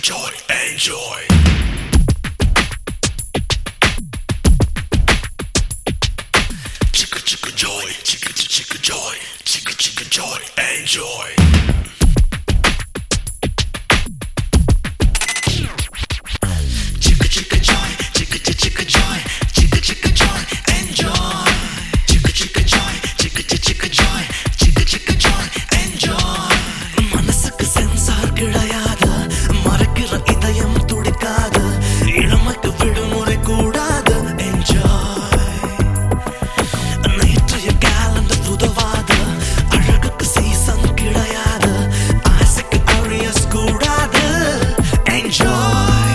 joy, enjoy. Chicka chicka joy, chicka chicka joy, chicka chicka joy, enjoy. Chicka chicka joy, chicka chicka joy, chicka chicka joy, enjoy. Chicka chicka joy, chicka chicka joy, chicka chicka joy, enjoy. மனசுக்கு censor கிடையாது, மறக்கிற இதயம் துடிக்காது, இளமைக்கு விடுமுறை கூடாது, enjoy. நேற்றைய calendar புதுவாது, அழகுக்கு season கிடையாது, ஆசைக்கு அழியஸ் கூடாது, enjoy.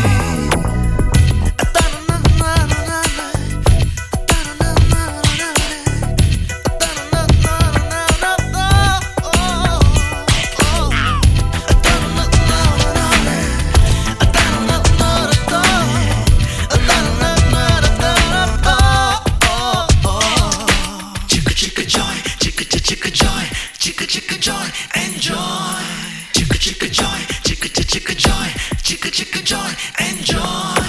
Chicka joy, chicka chicka joy, enjoy. Chicka chicka joy, chicka chicka joy, chicka chicka joy, enjoy.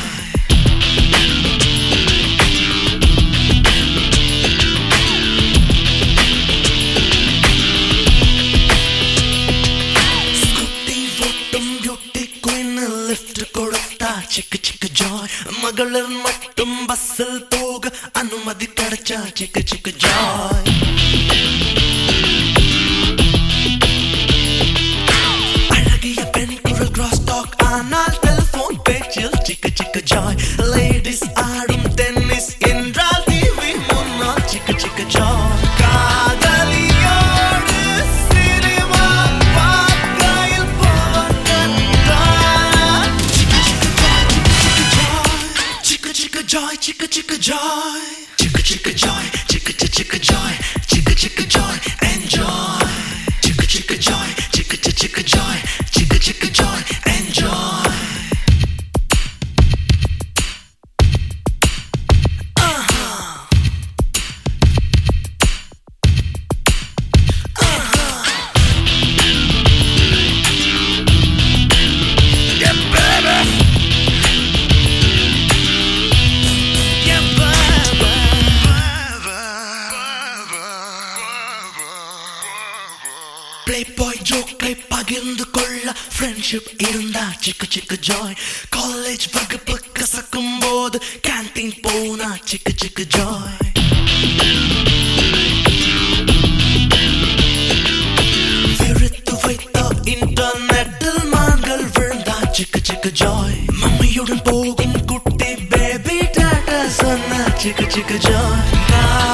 Scooty votum beauty queen lift kodutha chicka chicka joy. Magalar mattum bussil poga anumadi kadacha chicka chicka joy. Telephone page chicka chicka joy. Ladies ஆடும் tennis என்றால் TV முன்னால் chicka chicka joy. காதலியோடு cinema பார்க்கையில் போகத்தான் chicka chicka joy, chicka chicka joy, chicka chicka joy, chicka chicka joy, chicka chicka joy, enjoy. Chicka chicka joy, chicka chicka joy, chicka chicka joy, enjoy. Playboy joke பகிர்ந்து கொள்ள friendship இருந்தா chicka chicka joy. College வகுப்பு கசக்கும் போது canteen போனா chicka chicka joy. விரித்து வைத்த இன்டர்நெட்டில் மான்கள் விழுந்தா chicka chicka joy. மம்மியுடன் போகும் குட்டி baby டாடா சொன்னா chicka chicka joy.